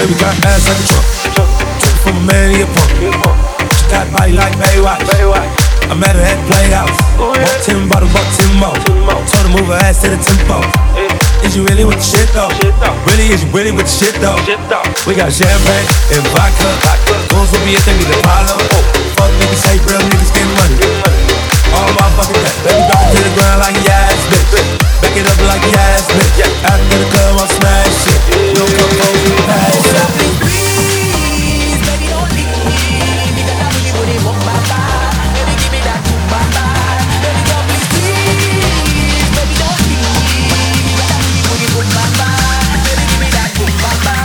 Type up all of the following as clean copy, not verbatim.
baby got ass like a trunk. Took from a man, he a punk. She got body like Baywatch. I met her at Playhouse. Bought 10 bottles, bought 10 more. Told her move her ass to the tempo. Is you really with the shit though? Really, is you really with the shit though? We got champagne and vodka. Goons will be if they need a Apollo. Fuck niggas, say real niggas get money. All my fucking day. Baby drop it to the ground like yes, bitch. Back it up like yes, bitch. After the club, I'm smash shit. No compose, we pass it. Please, baby, don't leave me. Because I really want it, walk my body. Baby, give me that boom, bye bye. Baby, don't please, baby, don't leave me. Because I really want it, boom, bye bye. Baby, give me that boom, bye bye.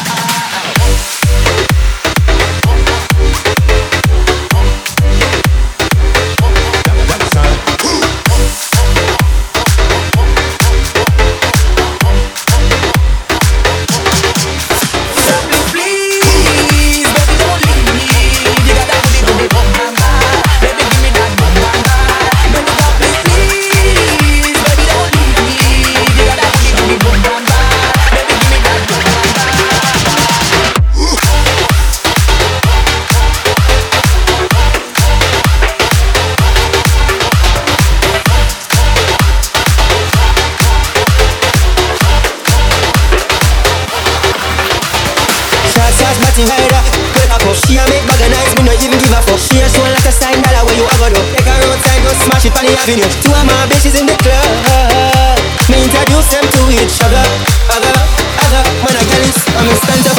She a make bag of nice, me no even give a fuck. She a show like a $100 where you a go do. Take her outside, go smash it on the avenue. Two of my bitches in the club. Me introduce them to each other. When I get this, I'm in stand up.